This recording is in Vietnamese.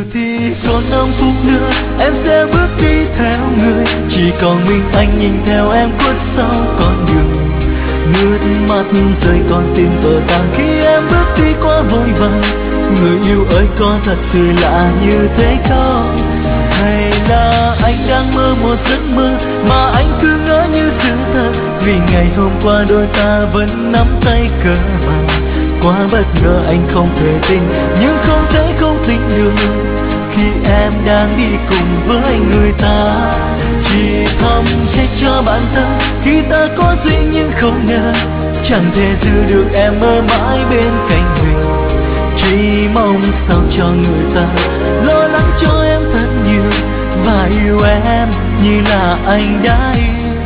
thì còn 5 phút nữa em sẽ bước đi theo người, chỉ còn mình anh nhìn theo em khuất sau con đường. Nước mắt rơi con tim vỡ tan khi em bước đi qua vội vàng. Người yêu ơi có thật sự lạ như thế không? Hay là anh đang mơ một giấc mơ mà anh cứ ngỡ như sự thật? Vì ngày hôm qua đôi ta vẫn nắm tay cờ vàng. Quá bất ngờ anh không thể tin, nhưng không thể không tin được khi em đang đi cùng với người ta. Chỉ thầm trách cho bản thân khi ta có duyên nhưng không ngờ chẳng thể giữ được em ở mãi bên cạnh mình. Chỉ mong sao cho người ta lo lắng cho em thật nhiều và yêu em như là anh đã yêu.